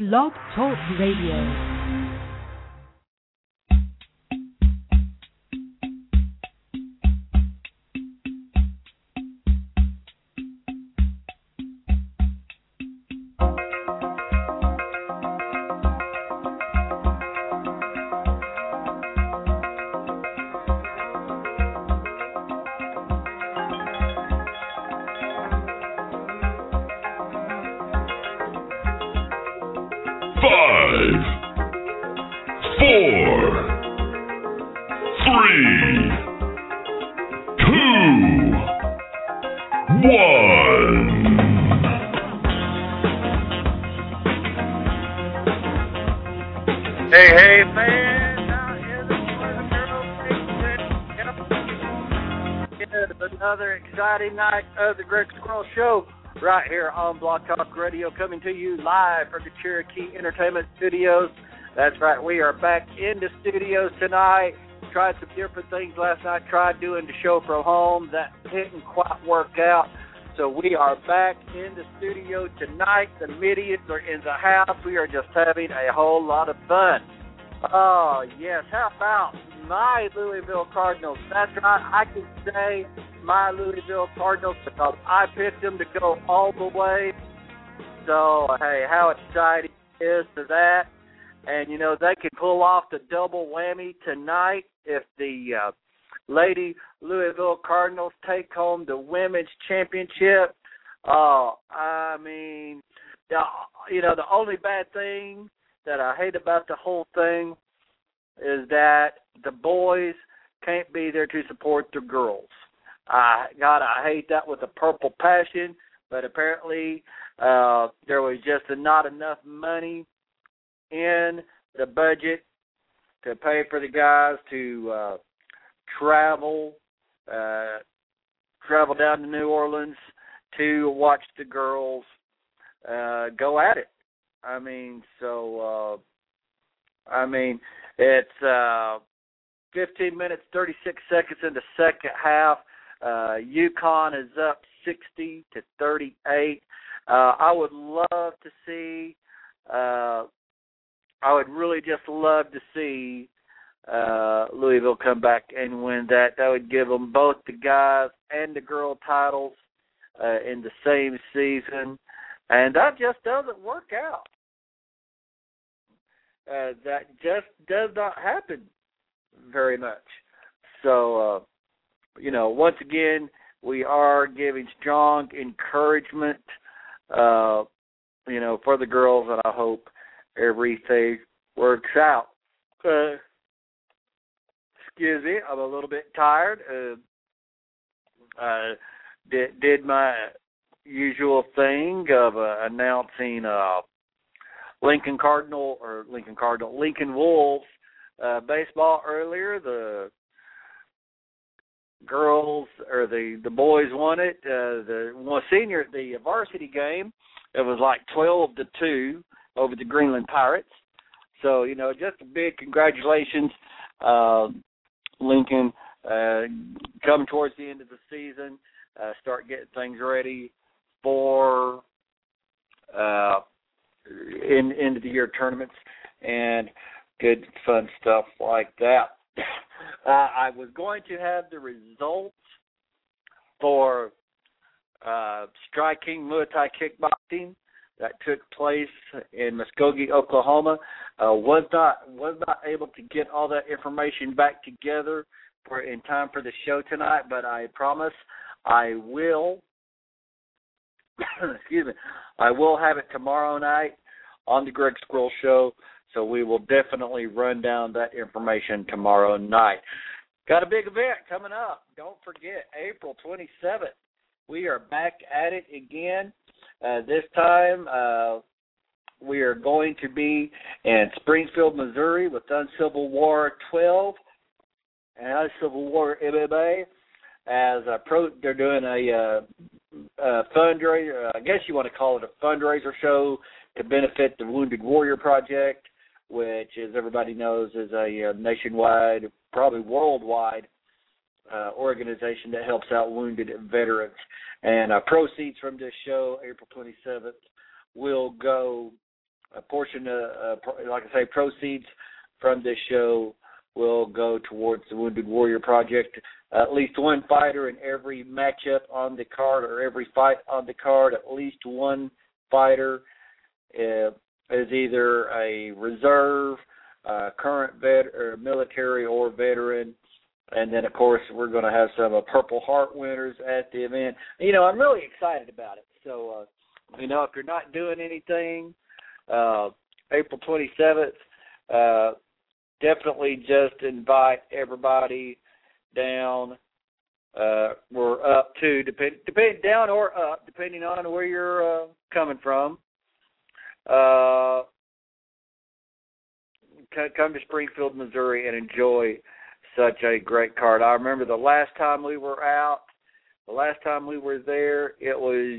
Blog Talk Radio. Night of the Greg Squirrel Show right here on Blog Talk Radio, coming to you live from the Cherokee Entertainment Studios. That's right, we are back in the studios tonight. Tried some different things last night, tried doing the show from home. That didn't quite work out. So we are back in the studio tonight. The middies are in the house. We are just having a whole lot of fun. Oh, yes. How about my Louisville Cardinals? That's right. I can say my Louisville Cardinals because I picked them to go all the way. So, hey, how exciting is to that? And, you know, they can pull off the double whammy tonight if the Lady Louisville Cardinals take home the women's championship. I mean, you know, the only bad thing that I hate about the whole thing is that the boys can't be there to support the girls. I hate that with a purple passion, but apparently there was just not enough money in the budget to pay for the guys to travel down to New Orleans to watch the girls go at it. I mean, it's 15 minutes, 36 seconds in the second half. UConn is up 60-38. I would love to see. I would really just love to see Louisville come back and win that. That would give them both the guys and the girl titles in the same season, and that just doesn't work out. That just does not happen very much. So, you know, once again, we are giving strong encouragement, you know, for the girls, and I hope everything works out. Excuse me, I'm a little bit tired. Did my usual thing of announcing Lincoln Wolves baseball earlier. The girls or the boys won it. The varsity game, it was like 12-2 over the Greenland Pirates. So, you know, just a big congratulations, Lincoln. Come towards the end of the season, start getting things ready for end of the year tournaments and good fun stuff like that. I was going to have the results for Striking Muay Thai Kickboxing that took place in Muskogee, Oklahoma. Was not able to get all that information back together in time for the show tonight, but I promise I will. Excuse me. I will have it tomorrow night on the Greg Squirrel Show, so we will definitely run down that information tomorrow night. Got a big event coming up. Don't forget, April 27th. We are back at it again. This time, we are going to be in Springfield, Missouri with Uncivil War 12 and Uncivil War MMA. They're doing a fundraiser, I guess you want to call it a fundraiser show to benefit the Wounded Warrior Project, which, as everybody knows, is a nationwide, probably worldwide organization that helps out wounded veterans. And proceeds from this show, April 27th, will go a portion like I say, proceeds from this show will go towards the Wounded Warrior Project. At least one fighter in every matchup on the card or every fight on the card, at least one fighter is either a reserve, current or military or veteran. And then, of course, we're going to have some Purple Heart winners at the event. I'm really excited about it. So, if you're not doing anything, April 27th, definitely just invite everybody down. We're up to, down or up, depending on where you're coming from. Come to Springfield, Missouri, and enjoy such a great card. I remember the last time we were there, it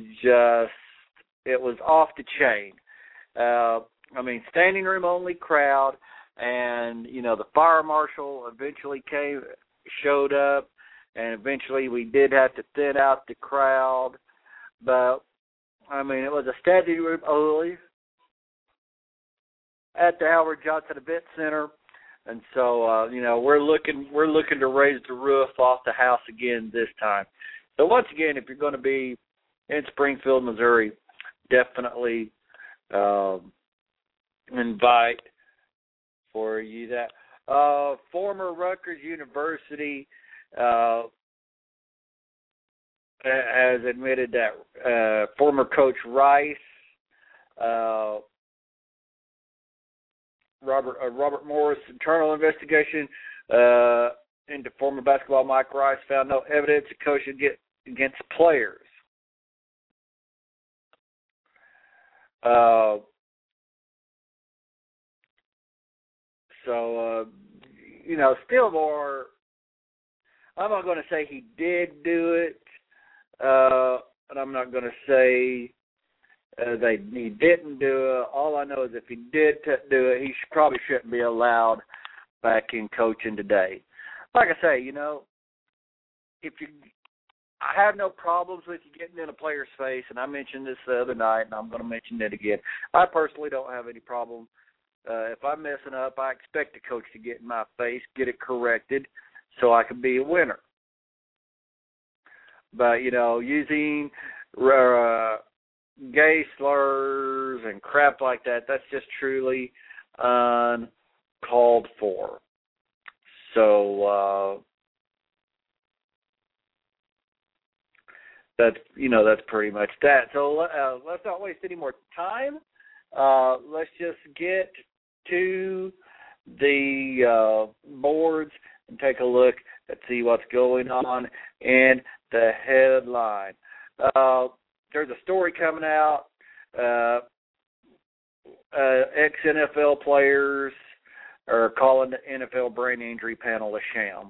was off the chain. Standing room only crowd, and the fire marshal eventually showed up, and eventually we did have to thin out the crowd, but it was a standing room only at the Howard Johnson Event Center. And so, we're looking to raise the roof off the house again this time. So once again, if you're going to be in Springfield, Missouri, definitely invite for you that. Former Rutgers University has admitted that former coach Rice, Robert Morris' internal investigation into former basketball Mike Rice found no evidence of coaching against players. Still more. I'm not going to say he did do it, and I'm not going to say he didn't do it. All I know is if he did do it, he probably shouldn't be allowed back in coaching today. Like I say, I have no problems with you getting in a player's face, and I mentioned this the other night, and I'm going to mention it again. I personally don't have any problem. If I'm messing up, I expect the coach to get in my face, get it corrected, so I can be a winner. But, using gay slurs and crap like that, that's just truly uncalled for. So, that's pretty much that. So let's not waste any more time. Let's just get to the boards and take a look and see what's going on in the headline. There's a story coming out. Ex-NFL players are calling the NFL brain injury panel a sham.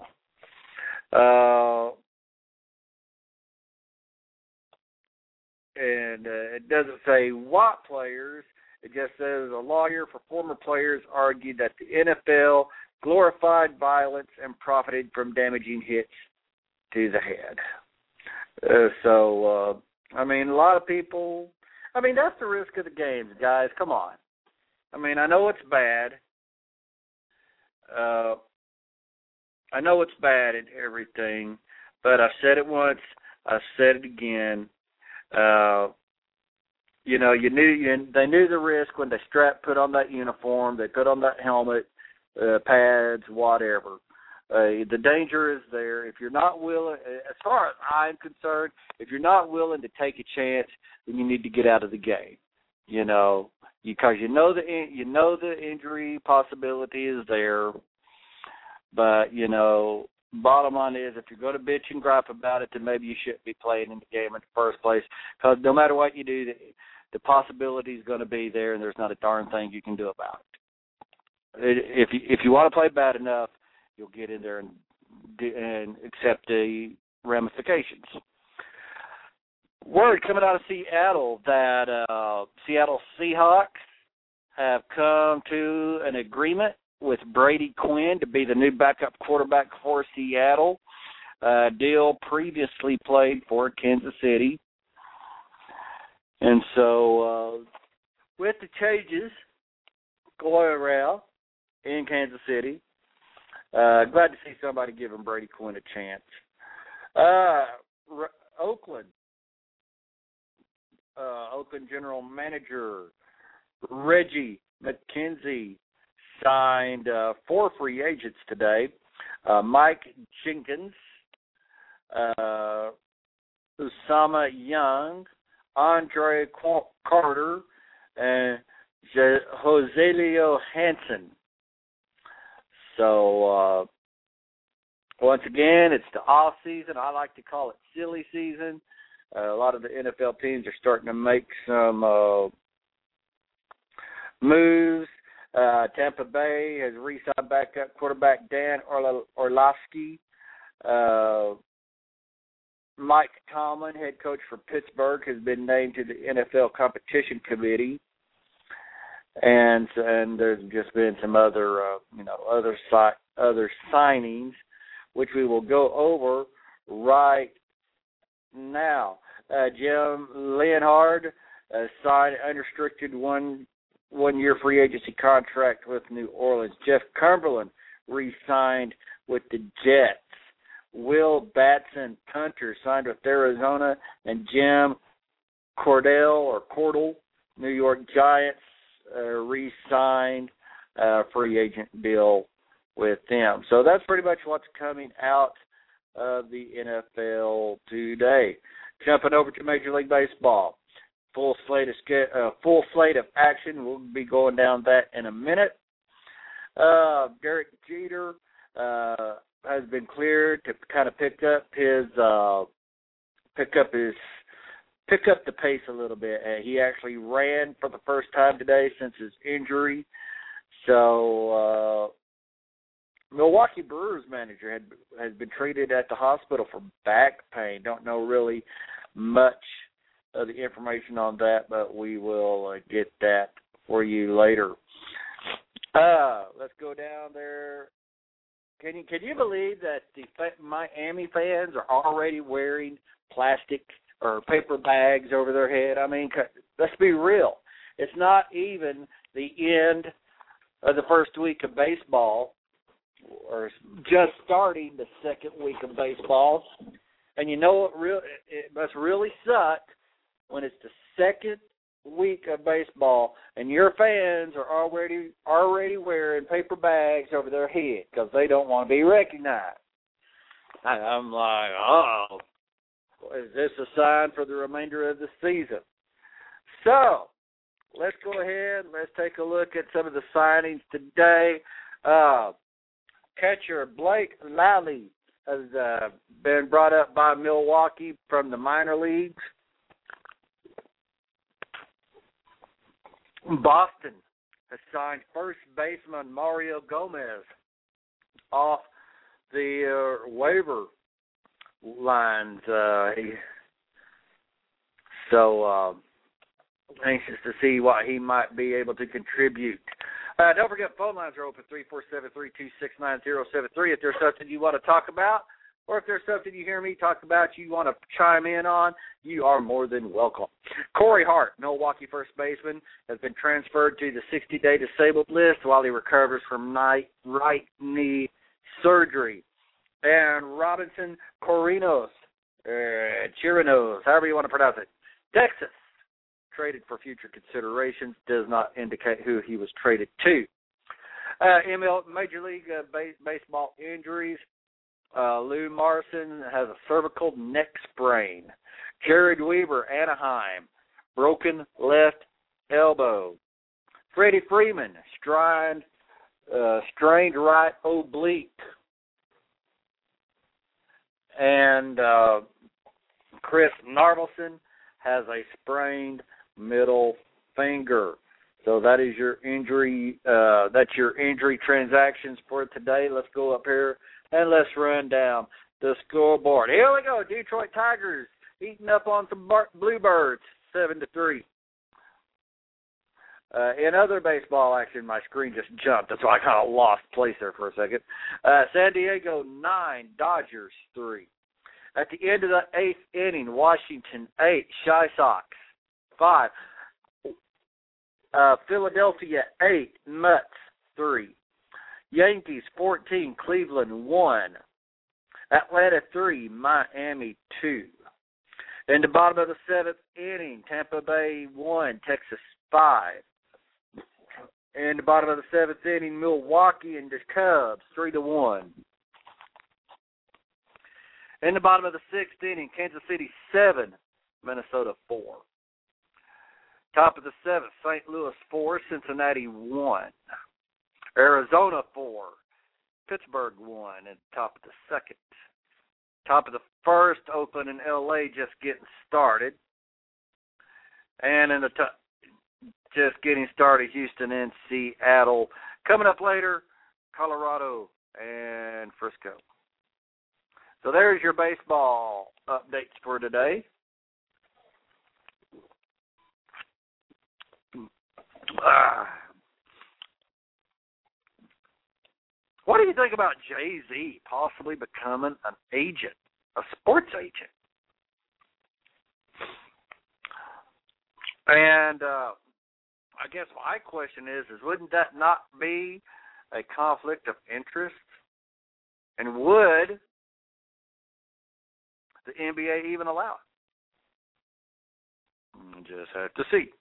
And it doesn't say what players. It just says a lawyer for former players argued that the NFL glorified violence and profited from damaging hits to the head. A lot of people, that's the risk of the games, guys. Come on. I know it's bad. I know it's bad and everything, but I've said it once, I've said it again. They knew the risk when they put on that uniform, they put on that helmet, pads, whatever. The danger is there. If you're not willing, as far as I'm concerned, if you're not willing to take a chance, then you need to get out of the game. Because the injury possibility is there. But bottom line is, if you're going to bitch and gripe about it, then maybe you shouldn't be playing in the game in the first place. Because no matter what you do, the possibility is going to be there, and there's not a darn thing you can do about it. If you want to play bad enough, you'll get in there and accept the ramifications. Word coming out of Seattle that Seattle Seahawks have come to an agreement with Brady Quinn to be the new backup quarterback for Seattle. Deal previously played for Kansas City. And so with the changes Squirrel in Kansas City. Glad to see somebody giving Brady Quinn a chance. Oakland General Manager Reggie McKenzie signed 4 free agents today. Mike Jenkins, Usama Young, Andre Carter, and Joselio Hansen. So, once again, it's the off season. I like to call it silly season. A lot of the NFL teams are starting to make some moves. Tampa Bay has re-signed backup quarterback Dan Orlovsky. Mike Tomlin, head coach for Pittsburgh, has been named to the NFL competition committee. And there's just been some other other signings, which we will go over right now. Jim Leonhard signed an unrestricted one-year free agency contract with New Orleans. Jeff Cumberland re-signed with the Jets. Will Batson, punter, signed with Arizona, and Jim Cordell, New York Giants, re-signed free agent deal with them. So that's pretty much what's coming out of the NFL today. Jumping over to Major League Baseball. Full slate of action. We'll be going down that in a minute. Derek Jeter has been cleared to kind of pick up the pace a little bit. He actually ran for the first time today since his injury. So Milwaukee Brewers manager has been treated at the hospital for back pain. Don't know really much of the information on that, but we will get that for you later. Let's go down there. Can you believe that the Miami fans are already wearing plastic or paper bags over their head? I mean, let's be real. It's not even the end of the first week of baseball, or just starting the second week of baseball. And you know what? It must really suck when it's the second week of baseball and your fans are already wearing paper bags over their head because they don't want to be recognized. I'm like, oh, is this a sign for the remainder of the season? So let's go ahead. Let's take a look at some of the signings today. Catcher Blake Lally has been brought up by Milwaukee from the minor leagues. Boston has signed first baseman Mario Gomez off the waiver lines. So anxious to see what he might be able to contribute. Don't forget, phone lines are open, 347-326-9073. If there's something you want to talk about, or if there's something you hear me talk about you want to chime in on, you are more than welcome. Corey Hart, Milwaukee first baseman, has been transferred to the 60-day disabled list while he recovers from right knee surgery. And Robinson Chirinos, however you want to pronounce it, Texas, traded for future considerations, does not indicate who he was traded to. Major League Baseball injuries. Lou Morrison has a cervical neck sprain. Jared Weaver, Anaheim, broken left elbow. Freddie Freeman, strained right oblique. And Chris Narvelson has a sprained middle finger. So that is your injury. That's your injury transactions for today. Let's go up here and let's run down the scoreboard. Here we go. Detroit Tigers eating up on some Bluebirds, 7-3. In other baseball action, my screen just jumped. That's why I kind of lost place there for a second. San Diego 9, Dodgers 3. At the end of the 8th inning, Washington 8, Shy Sox 5. Philadelphia 8, Mets 3. Yankees 14, Cleveland 1. Atlanta 3, Miami 2. In the bottom of the 7th inning, Tampa Bay 1, Texas 5. In the bottom of the 7th inning, Milwaukee and the Cubs 3-1. In the bottom of the 6th inning, Kansas City 7, Minnesota 4. Top of the 7th, St. Louis 4, Cincinnati 1. Arizona 4, Pittsburgh 1. And top of the 2nd. Top of the 1st, Oakland and L.A. just getting started. And in the just getting started, Houston and Seattle. Coming up later, Colorado and Frisco. So there's your baseball updates for today. What do you think about Jay-Z possibly becoming an agent, a sports agent? And I guess my question is wouldn't that not be a conflict of interest? And would the NBA even allow it? We'll just have to see.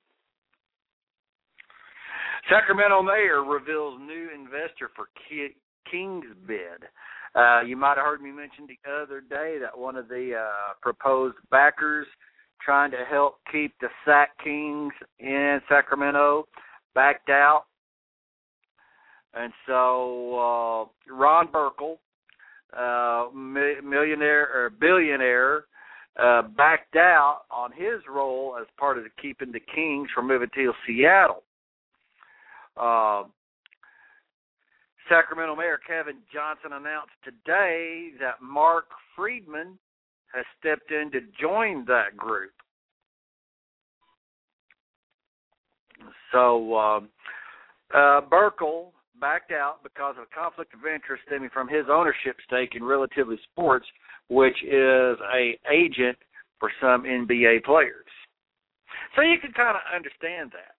Sacramento mayor reveals new investor for Kings bid. You might have heard me mention the other day that one of the proposed backers trying to help keep the Sac Kings in Sacramento backed out. And so Ron Burkle, billionaire, backed out on his role as part of keeping the Kings from moving to Seattle. Sacramento Mayor Kevin Johnson announced today that Mark Friedman has stepped in to join that group. So Burkle backed out because of a conflict of interest stemming from his ownership stake in Relatively Sports, which is an agent for some NBA players. So you can kind of understand that.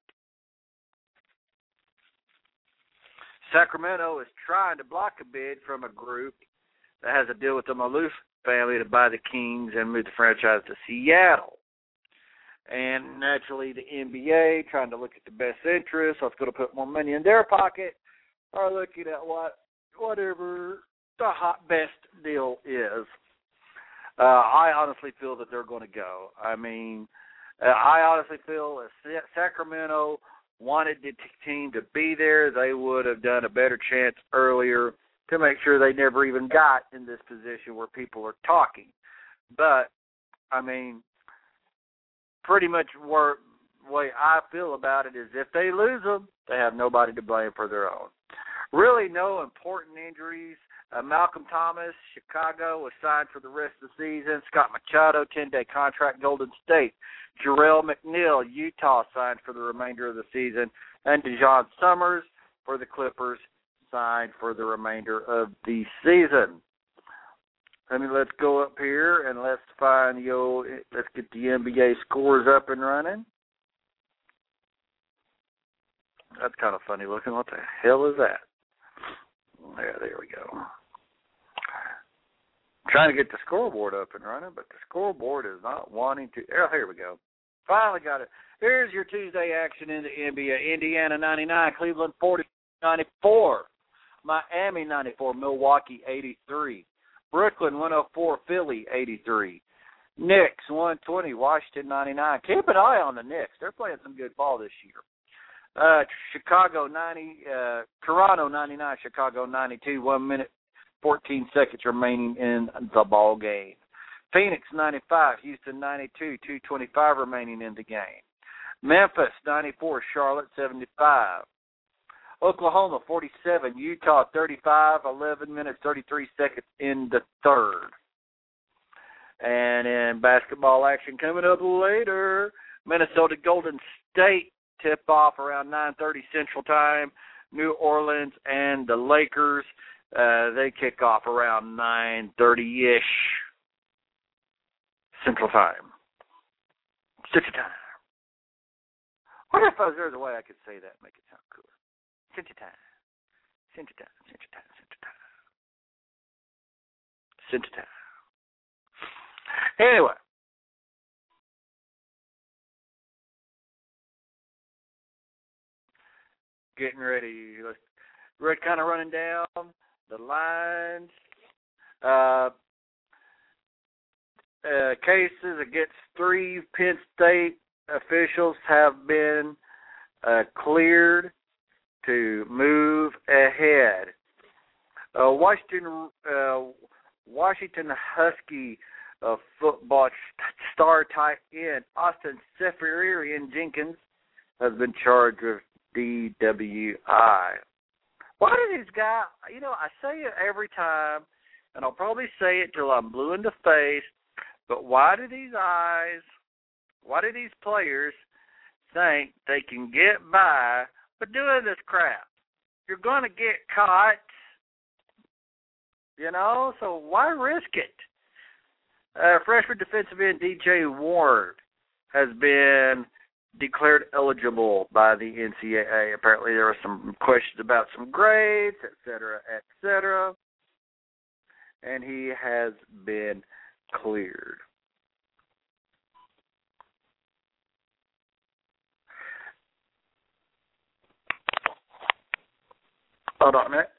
Sacramento is trying to block a bid from a group that has a deal with the Maloof family to buy the Kings and move the franchise to Seattle. And naturally, the NBA, trying to look at the best interest, so it's going to put more money in their pocket, are looking at whatever the best deal is. I honestly feel that they're going to go. I mean, I honestly feel if Sacramento wanted the team to be there, they would have done a better chance earlier to make sure they never even got in this position where people are talking. But, I mean, pretty much the way I feel about it is if they lose them, they have nobody to blame for their own. Really no important injuries. Malcolm Thomas, Chicago, was signed for the rest of the season. Scott Machado, 10-day contract, Golden State. Jarrell McNeil, Utah, signed for the remainder of the season. And DeJohn Summers for the Clippers, signed for the remainder of the season. Let's go up here and let's get the NBA scores up and running. That's kind of funny looking. What the hell is that? There we go. Trying to get the scoreboard up and running, but the scoreboard is not wanting to. Oh, here we go. Finally got it. Here's your Tuesday action in the NBA. Indiana 99, Cleveland 94, Miami 94, Milwaukee 83, Brooklyn 104, Philly 83, Knicks 120, Washington 99. Keep an eye on the Knicks. They're playing some good ball this year. Chicago 90, Toronto 99, Chicago 92, 1 minute, 14 seconds remaining in the ball game. Phoenix 95, Houston 92, 2:25 remaining in the game. Memphis 94, Charlotte 75. Oklahoma 47, Utah 35, 11 minutes, 33 seconds in the third. And in basketball action coming up later, Minnesota Golden State tip-off around 9:30 Central Time. New Orleans and the Lakers, they kick off around 9:30-ish Central Time. Central Time. What if there's a way I could say that and make it sound cooler? Cincha time. Cincha time. Cincha time. Cincha time. Cincha time. Anyway. Getting ready. We're kind of running down the lines. Cases against 3 Penn State officials have been cleared to move ahead. Washington Husky football star tight end Austin Seferian-Jenkins has been charged with DWI. Why do these guys, I say it every time, and I'll probably say it till I'm blue in the face, but why do these players think they can get by with doing this crap? You're going to get caught, so why risk it? Freshman defensive end DJ Ward has been declared eligible by the NCAA. Apparently there were some questions about some grades, et cetera, and he has been cleared. Hold on a minute.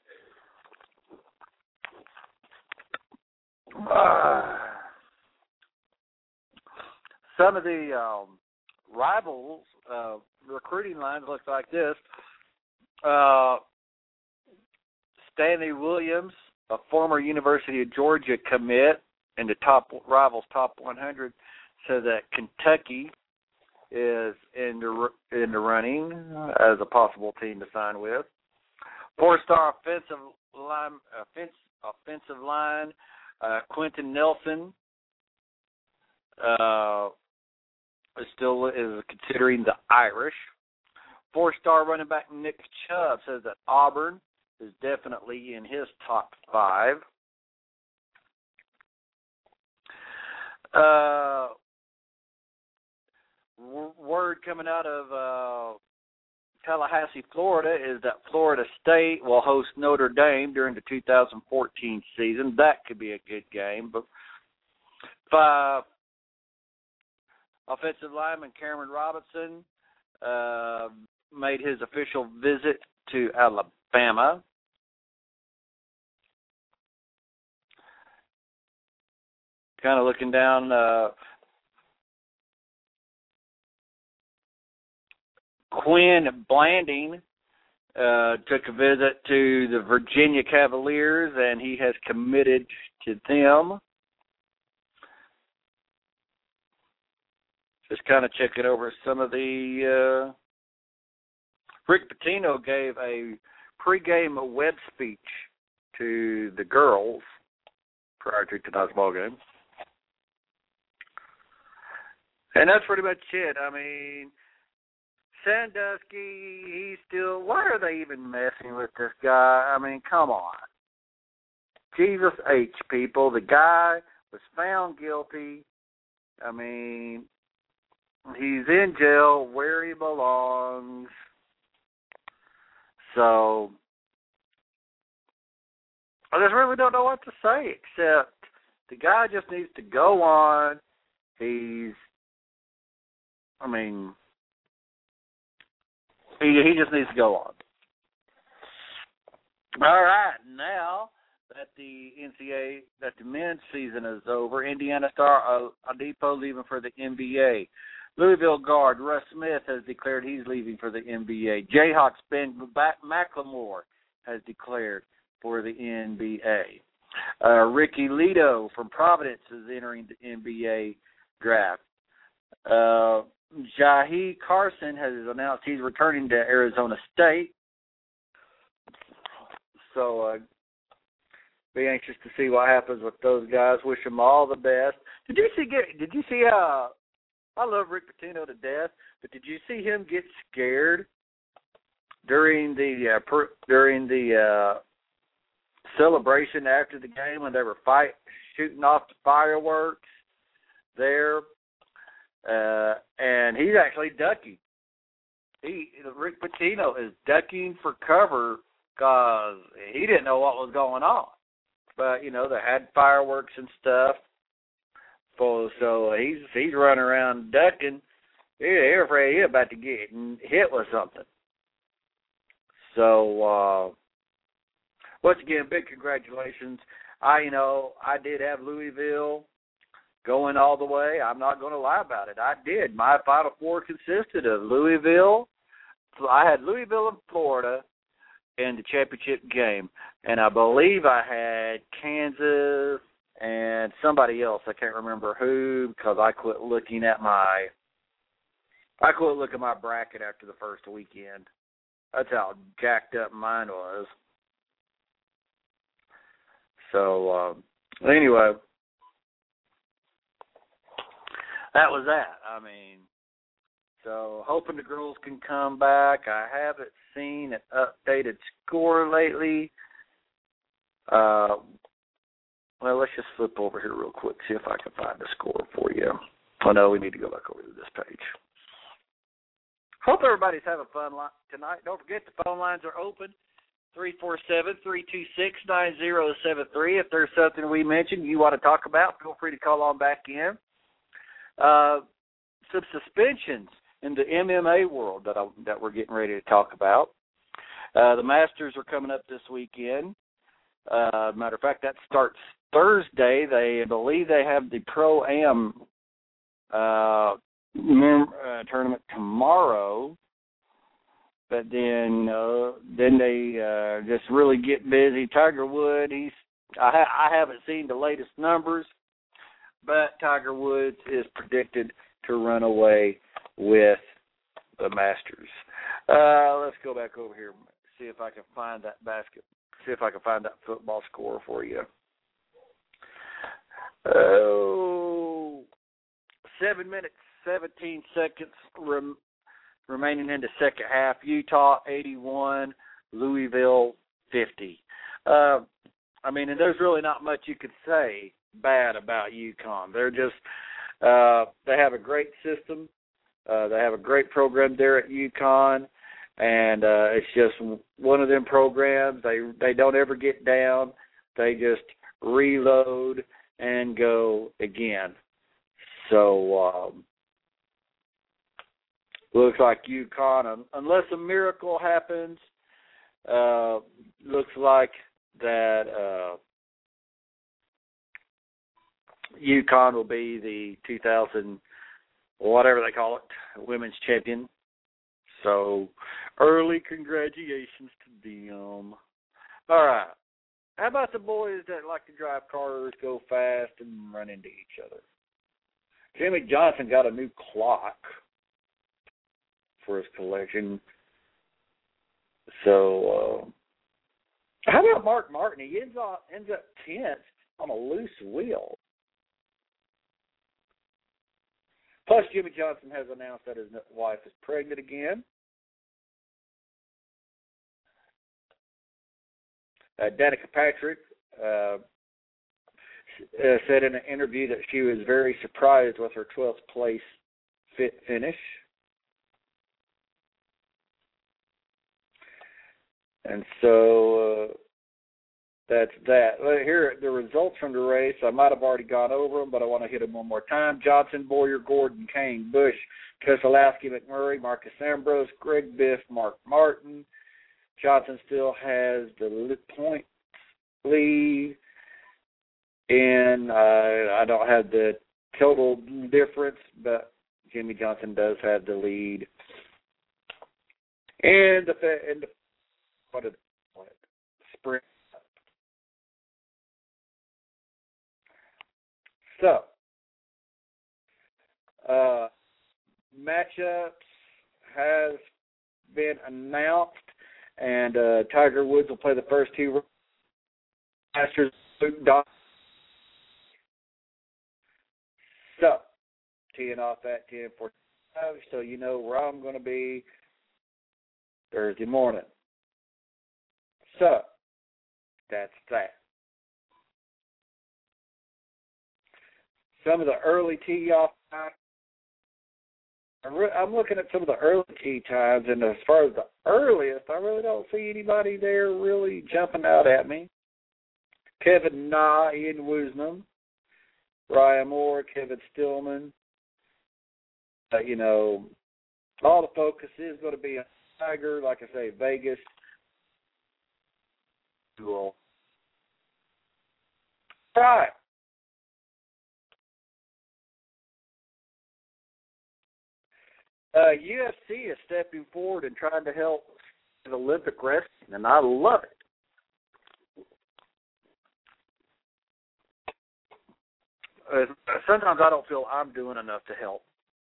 Some of the rivals recruiting lines looks like this. Stanley Williams, a former University of Georgia commit in the Rivals Top 100, says that Kentucky is in the running as a possible team to sign with. 4-star offensive line Quentin Nelson is considering the Irish. 4-star running back Nick Chubb says that Auburn is definitely in his top 5. Word coming out of Tallahassee, Florida, is that Florida State will host Notre Dame during the 2014 season. That could be a good game. But 5 offensive lineman Cameron Robinson made his official visit to Alabama. Kind of looking down. Quinn Blanding took a visit to the Virginia Cavaliers, and he has committed to them. Just kind of checking over some of the... Rick Pitino gave a pregame web speech to the girls prior to tonight's ball game. And that's pretty much it. I mean, Sandusky, he's still... Why are they even messing with this guy? I mean, come on. Jesus H, people. The guy was found guilty. I mean, he's in jail where he belongs. So, I just really don't know what to say, except the guy just needs to go on. He just needs to go on. All right, now that the men's season is over, Indiana star Oladipo leaving for the NBA. Louisville guard Russ Smith has declared he's leaving for the NBA. Jayhawks Ben McLemore has declared for the NBA. Ricky Leto from Providence is entering the NBA draft. Jahi Carson has announced he's returning to Arizona State. So be anxious to see what happens with those guys. Wish them all the best. Did you see I love Rick Pitino to death, but did you see him get scared during the celebration after the game when they were shooting off the fireworks there? And he's actually ducking. Rick Pitino is ducking for cover because he didn't know what was going on. But, they had fireworks and stuff. So he's running around ducking. He's afraid he's about to get hit with something. So, once again, big congratulations. I did have Louisville going all the way. I'm not going to lie about it. I did. My Final Four consisted of Louisville. I had Louisville and Florida in the championship game, and I believe I had Kansas and somebody else. I can't remember who because I quit looking at my bracket after the first weekend. That's how jacked up mine was. So anyway, that was that. So hoping the girls can come back. I haven't seen an updated score lately. Well, let's just flip over here real quick, see if I can find the score for you. Oh, no, we need to go back over to this page. Hope everybody's having fun tonight. Don't forget the phone lines are open, 347-326-9073. If there's something we mentioned you want to talk about, feel free to call on back in. Some suspensions in the MMA world that we're getting ready to talk about. The Masters are coming up this weekend. Matter of fact, that starts Thursday. I believe they have the Pro-Am tournament tomorrow. But then they just really get busy. Tiger Woods, I haven't seen the latest numbers, but Tiger Woods is predicted to run away with the Masters. Let's go back over here, see if I can find that football score for you. 7 minutes, 17 seconds remaining in the second half. Utah 81, Louisville 50. And there's really not much you could say bad about UConn. They're just they have a great system. They have a great program there at UConn, and it's just one of them programs. They don't ever get down. They just reload and go again. So looks like UConn, unless a miracle happens, looks like that UConn will be the 2000, whatever they call it, women's champion. So early congratulations to them. All right. How about the boys that like to drive cars, go fast, and run into each other? Jimmy Johnson got a new clock for his collection. So how about Mark Martin? He ends up 10th on a loose wheel. Plus, Jimmy Johnson has announced that his wife is pregnant again. Danica Patrick said in an interview that she was very surprised with her 12th place finish. And so that's that. Here are the results from the race. I might have already gone over them, but I want to hit them one more time. Johnson, Boyer, Gordon, Kane, Bush, Keselowski, McMurray, Marcus Ambrose, Greg Biff, Mark Martin. Johnson still has the point lead, and I don't have the total difference, but Jimmy Johnson does have the lead. And the sprint. So, matchups has been announced, and Tiger Woods will play the first two Masters. So, teeing off at 10:45, so you know where I'm going to be Thursday morning. So, that's that. Some of the early tee-off I'm looking at some of the early tee times, and as far as the earliest, I really don't see anybody there really jumping out at me. Kevin Na, Ian Woosnam, Ryan Moore, Kevin Stillman. All the focus is going to be on Tiger, like I say, Vegas. Cool. All right. UFC is stepping forward and trying to help with Olympic wrestling, and I love it. Sometimes I don't feel I'm doing enough to help.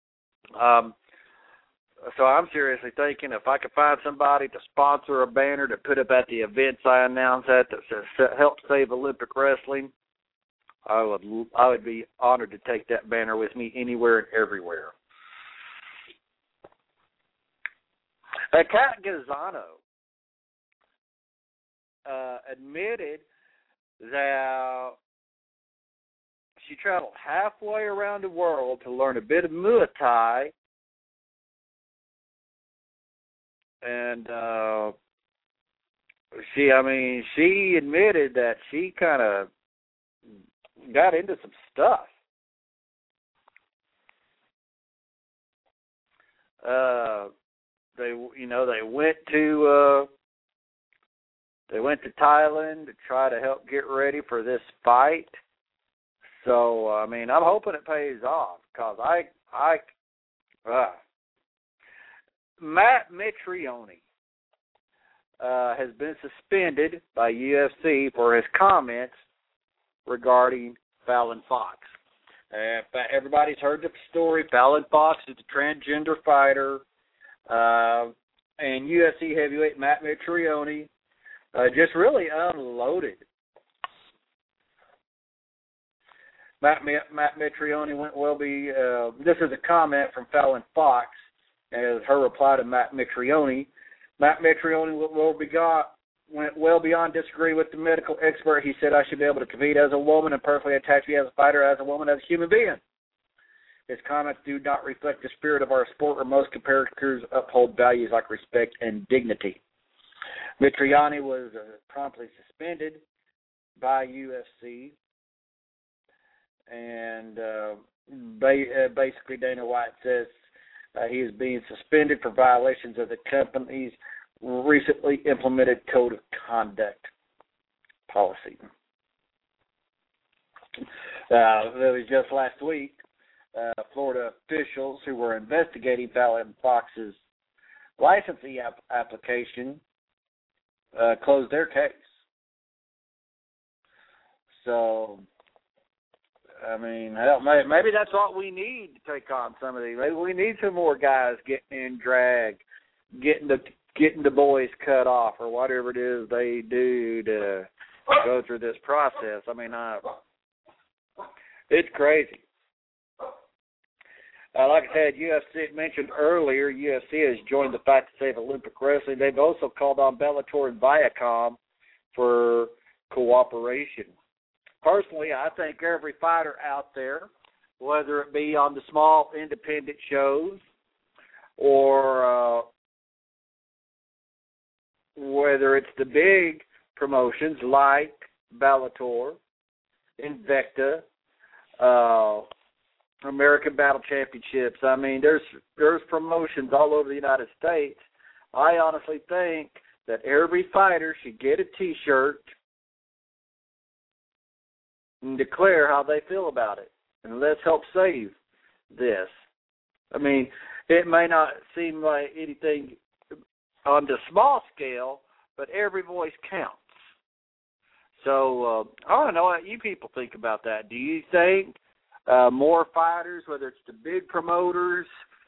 So I'm seriously thinking if I could find somebody to sponsor a banner to put up at the events I announce at that says "Help Save Olympic Wrestling," I would be honored to take that banner with me anywhere and everywhere. Kat Gazzano admitted that she traveled halfway around the world to learn a bit of Muay Thai, and she admitted that she kind of got into some stuff. They went to Thailand to try to help get ready for this fight. So I'm hoping it pays off because Matt Mitrione has been suspended by UFC for his comments regarding Fallon Fox. Everybody's heard the story. Fallon Fox is a transgender fighter, and UFC heavyweight Matt Mitrione just really unloaded. Matt Mitrione this is a comment from Fallon Fox as her reply to Matt Mitrione. Matt Mitrione went well beyond disagree with the medical expert. He said, "I should be able to compete as a woman and perfectly attach me as a fighter, as a woman, as a human being. His comments do not reflect the spirit of our sport, where most competitors uphold values like respect and dignity." Mitrione was promptly suspended by UFC, and basically Dana White says he is being suspended for violations of the company's recently implemented code of conduct policy. It was just last week, Florida officials who were investigating Fallon Fox's licensing application closed their case. So, maybe that's what we need to take on some of these. Maybe we need some more guys getting in drag, getting the boys cut off, or whatever it is they do to go through this process. It's crazy. Like I said, UFC mentioned earlier, UFC has joined the Fight to Save Olympic Wrestling. They've also called on Bellator and Viacom for cooperation. Personally, I think every fighter out there, whether it be on the small independent shows or whether it's the big promotions like Bellator, Invicta, American Battle Championships. There's promotions all over the United States. I honestly think that every fighter should get a T-shirt and declare how they feel about it. And let's help save this. It may not seem like anything on the small scale, but every voice counts. So I don't know what you people think about that. Do you think more fighters, whether it's the big promoters,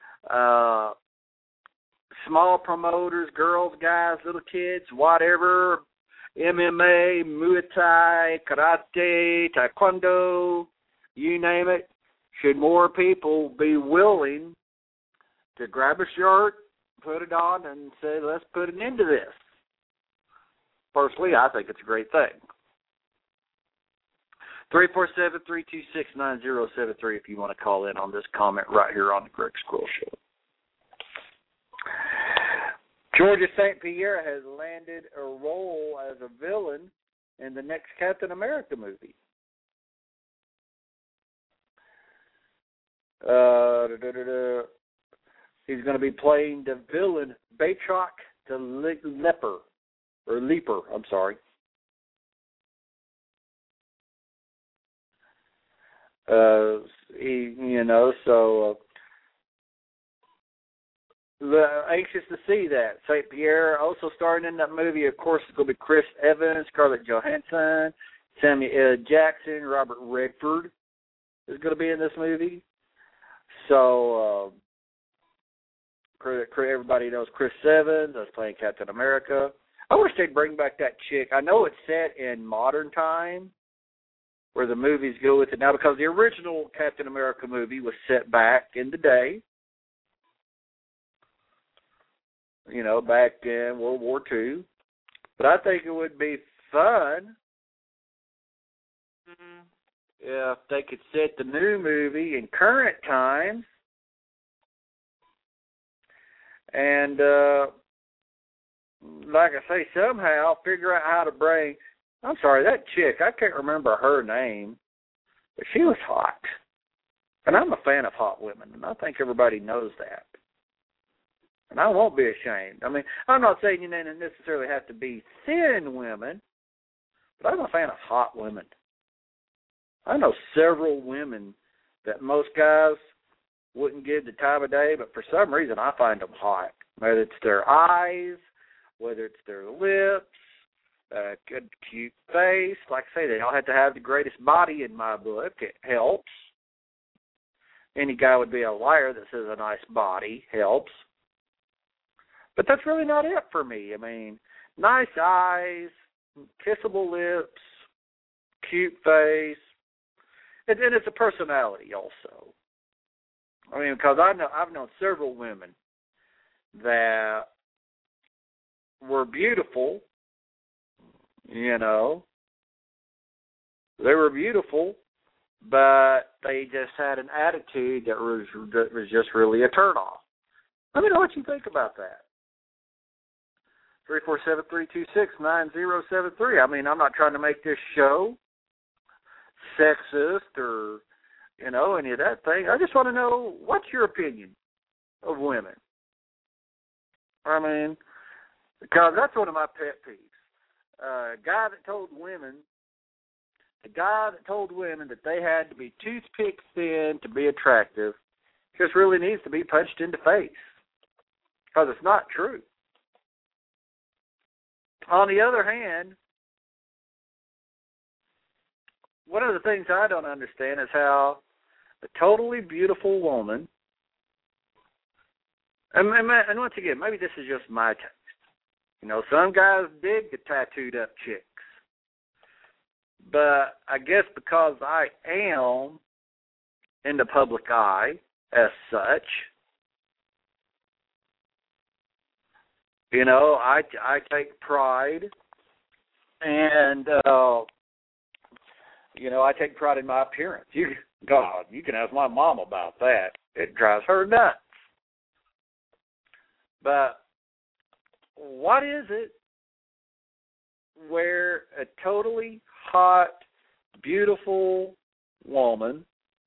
small promoters, girls, guys, little kids, whatever, MMA, Muay Thai, Karate, Taekwondo, you name it, should more people be willing to grab a shirt, put it on, and say, let's put an end to this? Personally, I think it's a great thing. 347-326-9073 if you want to call in on this comment right here on the Greg Squirrel Show. Georgia St. Pierre has landed a role as a villain in the next Captain America movie. He's going to be playing the villain Batroc the Leaper. I'm sorry. Anxious to see that. St. Pierre also starring in that movie, of course, is going to be Chris Evans, Scarlett Johansson, Samuel L. Jackson, Robert Redford is going to be in this movie. So, everybody knows Chris Evans is playing Captain America. I wish they'd bring back that chick. I know it's set in modern time, where the movies go with it now, because the original Captain America movie was set back in the day. Back in World War II. But I think it would be fun if they could set the new movie in current times and, like I say, somehow figure out how to bring... I'm sorry, that chick, I can't remember her name, but she was hot. And I'm a fan of hot women, and I think everybody knows that. And I won't be ashamed. I mean, I'm not saying you don't necessarily have to be thin women, but I'm a fan of hot women. I know several women that most guys wouldn't give the time of day, but for some reason I find them hot. Whether it's their eyes, whether it's their lips, good, cute face. Like I say, they don't have to have the greatest body in my book. It helps. Any guy would be a liar that says a nice body helps. But that's really not it for me. I mean, nice eyes, kissable lips, cute face, and it's a personality also. I mean, because I've known several women that were beautiful, they were beautiful, but they just had an attitude that was just really a turnoff. Let me know what you think about that. 347-326-9073. I mean, I'm not trying to make this show sexist or, any of that thing. I just want to know, what's your opinion of women? I mean, because that's one of my pet peeves. The guy that told women that they had to be toothpick thin to be attractive just really needs to be punched in the face, because it's not true. On the other hand, one of the things I don't understand is how a totally beautiful woman, and once again, maybe this is just my taste. Some guys dig the tattooed up chicks. But I guess because I am in the public eye as such, I take pride, and I take pride in my appearance. You can ask my mom about that. It drives her nuts. But what is it where a totally hot, beautiful woman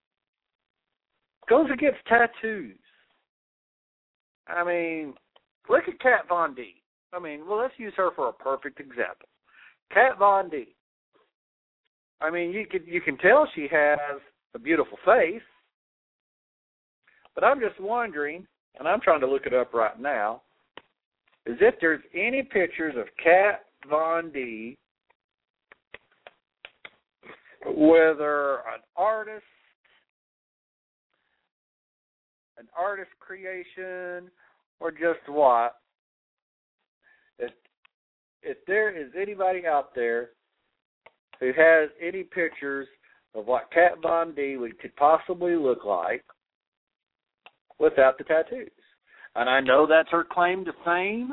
goes against tattoos? I mean, look at Kat Von D. I mean, well, let's use her for a perfect example. Kat Von D. I mean, you can tell she has a beautiful face, but I'm just wondering, and I'm trying to look it up right now, is if there's any pictures of Kat Von D, whether an artist creation, or just what. If there is anybody out there who has any pictures of what Kat Von D could possibly look like without the tattoos. And I know that's her claim to fame.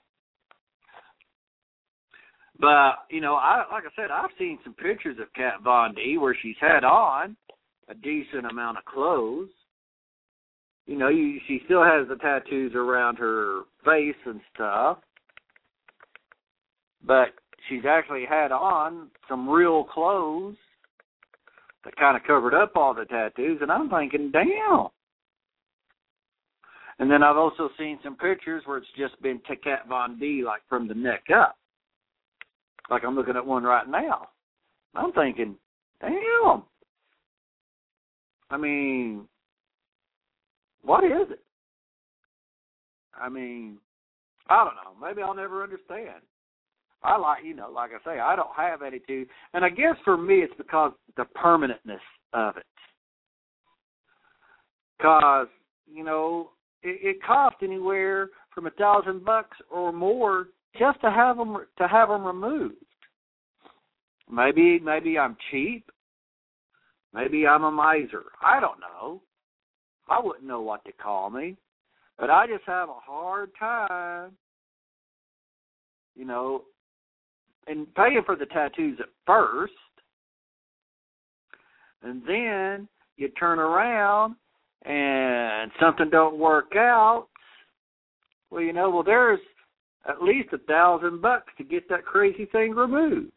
But, like I said, I've seen some pictures of Kat Von D where she's had on a decent amount of clothes. she still has the tattoos around her face and stuff, but she's actually had on some real clothes that kind of covered up all the tattoos, and I'm thinking, damn. And then I've also seen some pictures where it's just been Kat Von D, like from the neck up. Like I'm looking at one right now. I'm thinking, damn. I mean, what is it? I mean, I don't know. Maybe I'll never understand. I like I say, I don't have any too. And I guess for me it's because the permanentness of it. Because, it cost anywhere from $1,000 or more just to have them removed. Maybe I'm cheap. Maybe I'm a miser. I don't know. I wouldn't know what to call me. But I just have a hard time, and paying for the tattoos at first. And then you turn around and something don't work out. Well, there's at least $1,000 to get that crazy thing removed.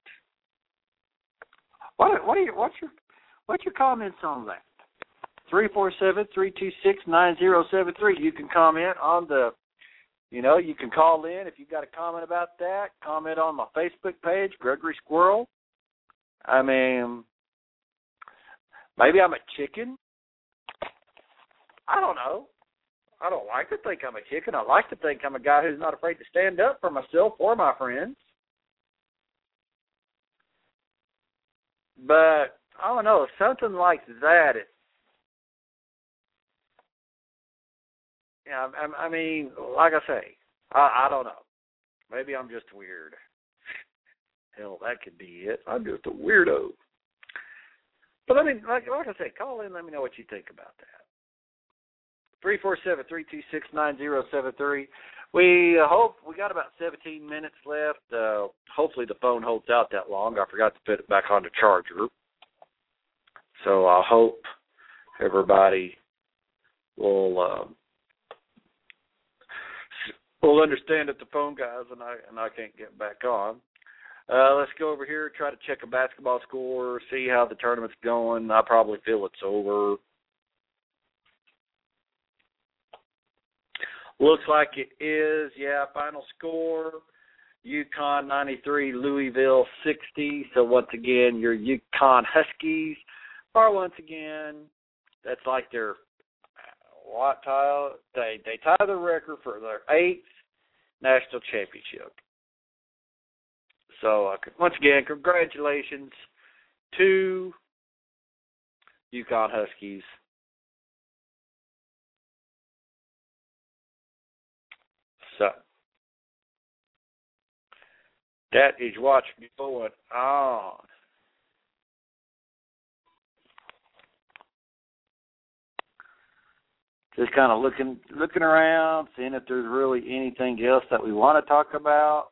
What's your comments on that? 347-326-9073. You can comment on you can call in if you've got a comment about that. Comment on my Facebook page, Gregory Squirrel. I mean, maybe I'm a chicken. I don't know. I don't like to think I'm a chicken. I like to think I'm a guy who's not afraid to stand up for myself or my friends. But, I don't know, something like that, I mean, like I say, I don't know. Maybe I'm just weird. Hell, that could be it. I'm just a weirdo. But, I mean, like I say, call in and let me know what you think about that. 347-326-9073. We hope we got about 17 minutes left. Hopefully the phone holds out that long. I forgot to put it back on the charger. So I hope everybody will understand that the phone guys and I can't get back on. Let's go over here, try to check a basketball score, see how the tournament's going. I probably feel it's over. Looks like it is, yeah. Final score, UConn 93, Louisville 60. So once again, your UConn Huskies are once again, that's like their they tie the record for their 8th national championship. So once again, congratulations to UConn Huskies. So that is what's going on. Just kind of looking around, seeing if there's really anything else that we want to talk about.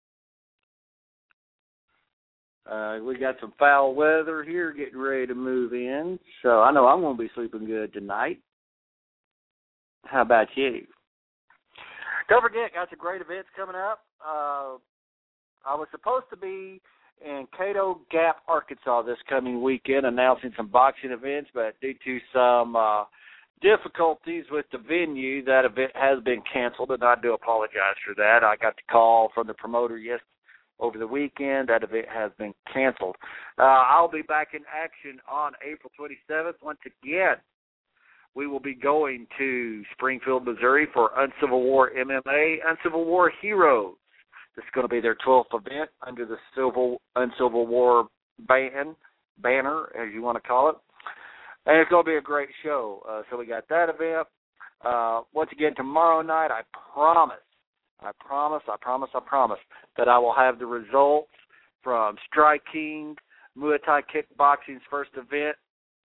We got some foul weather here getting ready to move in, so I know I'm going to be sleeping good tonight. How about you? Don't forget, got some great events coming up. I was supposed to be in Cato Gap, Arkansas this coming weekend announcing some boxing events, but due to some difficulties with the venue, that event has been canceled, and I do apologize for that. I got the call from the promoter over the weekend. That event has been canceled. I'll be back in action on April 27th. Once again, we will be going to Springfield, Missouri for Uncivil War MMA, Uncivil War Heroes. This is going to be their 12th event under the Uncivil War banner, as you want to call it. And it's going to be a great show. So we got that event. Once again, tomorrow night, I promise that I will have the results from Strike King, Muay Thai Kickboxing's first event.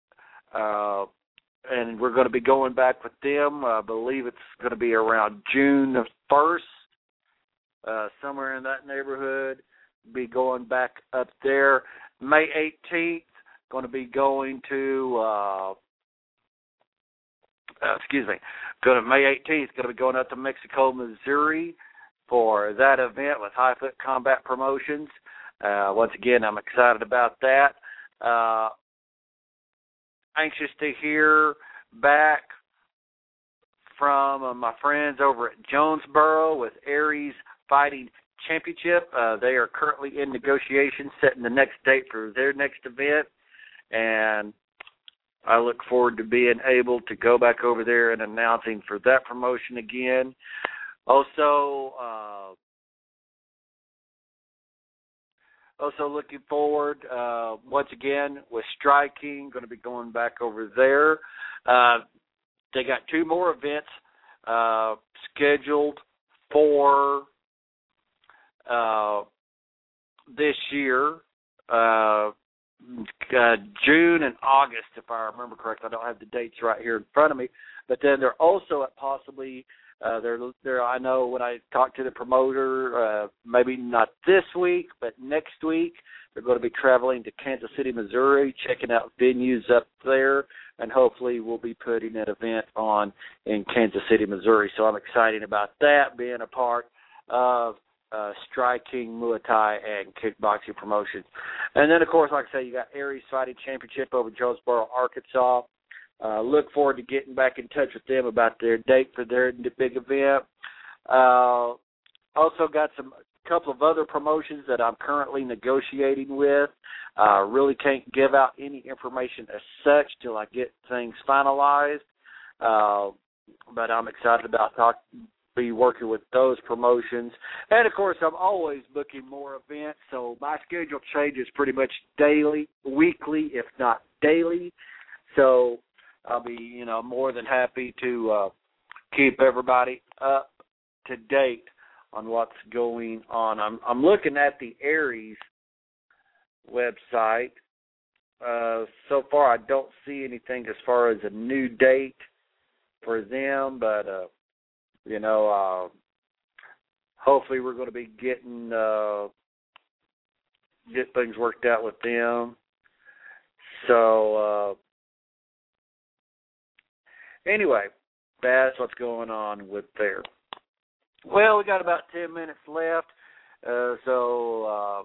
And we're going to be going back with them. I believe it's going to be around June the 1st, somewhere in that neighborhood. Be going back up there. May 18th, going to be going to May 18th, going to be going up to Mexico, Missouri for that event with High Foot Combat Promotions. Once again, I'm excited about that. Anxious to hear back from my friends over at Jonesboro with Aries Fighting Championship. They are currently in negotiations, setting the next date for their next event, and I look forward to being able to go back over there and announcing for that promotion again. Also looking forward, once again, with Striking, going to be going back over there. They got 2 more events scheduled for this year, June and August, if I remember correctly. I don't have the dates right here in front of me. But then they're also at possibly I know when I talked to the promoter, maybe not this week, but next week, they're going to be traveling to Kansas City, Missouri, checking out venues up there, and hopefully we'll be putting an event on in Kansas City, Missouri. So I'm excited about that, being a part of Striking, Muay Thai, and kickboxing promotions. And then, of course, like I say, you got Aries Fighting Championship over in Jonesboro, Arkansas. Look forward to getting back in touch with them about their date for their big event. Also got a couple of other promotions that I'm currently negotiating with. Really can't give out any information as such till I get things finalized. But I'm excited about be working with those promotions. And, of course, I'm always booking more events, so my schedule changes pretty much daily, weekly, if not daily. So I'll be, more than happy to keep everybody up to date on what's going on. I'm looking at the Aries website. So far, I don't see anything as far as a new date for them, but hopefully we're going to be get things worked out with them. So anyway, that's what's going on with there. Well, we got about 10 minutes left, so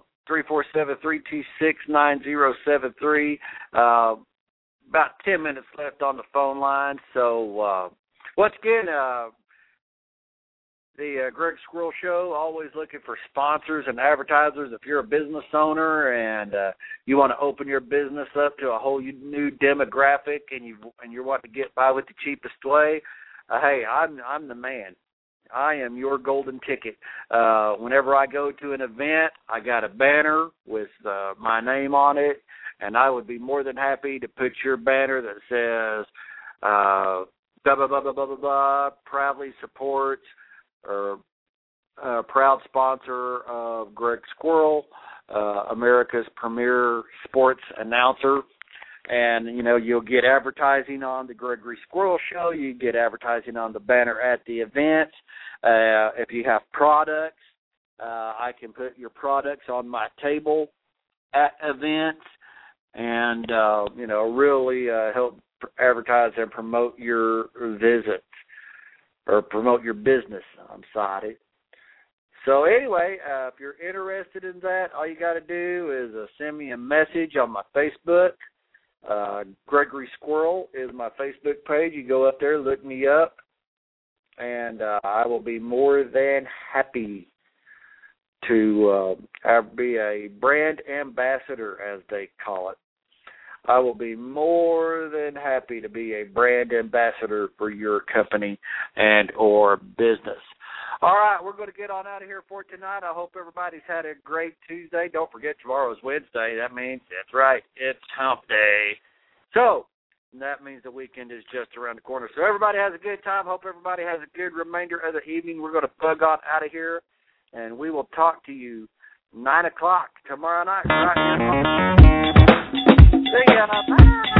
347-326-9073. About 10 minutes left on the phone line. So once again, the Greg Squirrel Show, always looking for sponsors and advertisers. If you're a business owner and you want to open your business up to a whole new demographic and you're wanting to get by with the cheapest way, hey, I'm the man. I am your golden ticket. Whenever I go to an event, I got a banner with my name on it, and I would be more than happy to put your banner that says blah, blah, blah, blah, blah, blah, blah, proudly supports or proud sponsor of Greg Squirrel, America's premier sports announcer. And, you'll get advertising on the Gregory Squirrel Show. You get advertising on the banner at the event. If you have products, I can put your products on my table at events and, really help advertise and promote your visits or promote your business. I'm sorry. So anyway, if you're interested in that, all you got to do is send me a message on my Facebook. Gregory Squirrel is my Facebook page. You go up there, look me up, and I will be more than happy to be a brand ambassador, as they call it. I will be more than happy to be a brand ambassador for your company and or business. All right, we're going to get on out of here for tonight. I hope everybody's had a great Tuesday. Don't forget, tomorrow's Wednesday. That means, that's right, it's hump day. So that means the weekend is just around the corner. So everybody has a good time. Hope everybody has a good remainder of the evening. We're going to bug on out of here, and we will talk to you 9 o'clock tomorrow night. Right here. See ya. Bye.